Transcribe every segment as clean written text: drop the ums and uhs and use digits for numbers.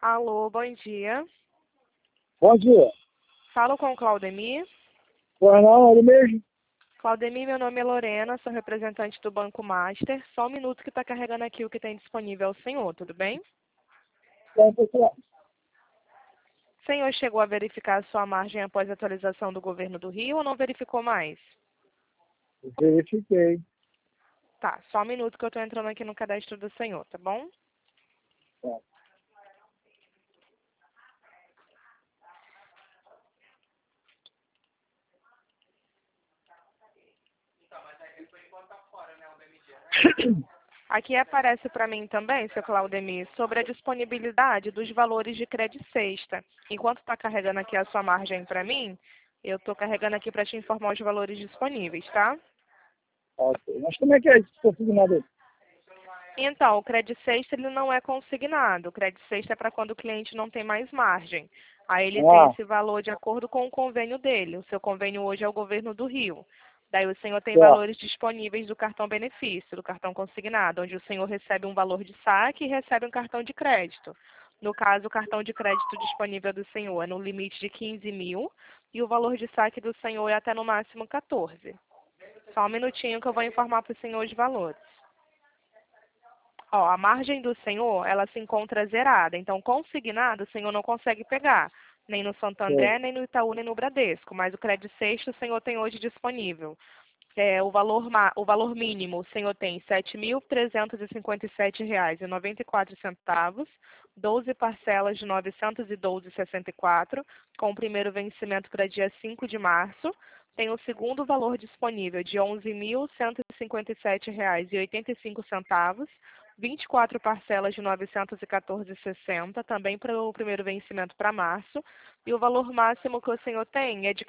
Alô, bom dia. Bom dia. Falo com o Claudemir. Pois não, ele mesmo? Claudemir, meu nome é Lorena, sou representante do Banco Master. Só um minuto que está carregando aqui o que tem disponível ao senhor, tudo bem? Tem pessoal. O senhor chegou a verificar a sua margem após a atualização do governo do Rio ou não verificou mais? Verifiquei. Tá, só um minuto que eu estou entrando aqui no cadastro do senhor, tá bom? Tá. Aqui aparece para mim também, seu Claudemir, sobre a disponibilidade dos valores de crédito sexta. Enquanto está carregando aqui a sua margem para mim, eu estou carregando aqui para te informar os valores disponíveis, tá? Ok. Mas como é que é isso consignado aí? Então, o crédito sexta ele não é consignado. O crédito sexta é para quando o cliente não tem mais margem. Aí ele tem Ah, esse valor de acordo com o convênio dele. O seu convênio hoje é o governo do Rio. Daí o senhor tem certo. valores disponíveis do cartão benefício, do cartão consignado, onde o senhor recebe um valor de saque e recebe um cartão de crédito. No caso, o cartão de crédito disponível do senhor é no limite de 15 mil e o valor de saque do senhor é até no máximo 14. Só um minutinho que eu vou informar para o senhor os valores. Ó, a margem do senhor, ela se encontra zerada. Então, consignado, o senhor não consegue pegar. Nem no Sei. Santander, nem no Itaú, nem no Bradesco. Mas o crédito sexto o senhor tem hoje disponível. O valor mínimo, o senhor tem R$ 7.357,94, 12 parcelas de R$ 912,64, com o primeiro vencimento para dia 5 de março. Tem o segundo valor disponível de R$ 11.157,85, 24 parcelas de R$ 914,60, também para o primeiro vencimento para março. E o valor máximo que o senhor tem é de R$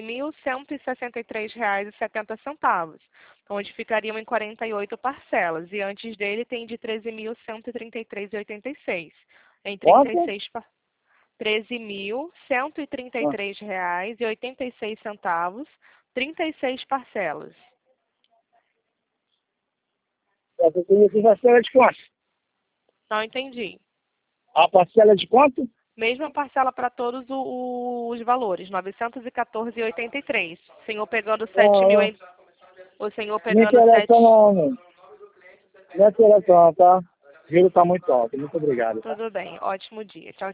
14.163,70, onde ficariam em 48 parcelas. E antes dele tem de R$ 13.133,86. Em Quanto? 36 parcelas. R$ Ah, 13.133,86, 36 parcelas. essa tem parcela de quanto? Não entendi. A parcela de quanto? Mesma parcela para todos os valores, R$ 914,83. O senhor pegando 7 mil, Ah, o senhor não pegando interessa 7. não, meu. Não interessa não, tá? O giro tá muito alto. Muito obrigado, tá? Tudo bem, ótimo dia. Tchau,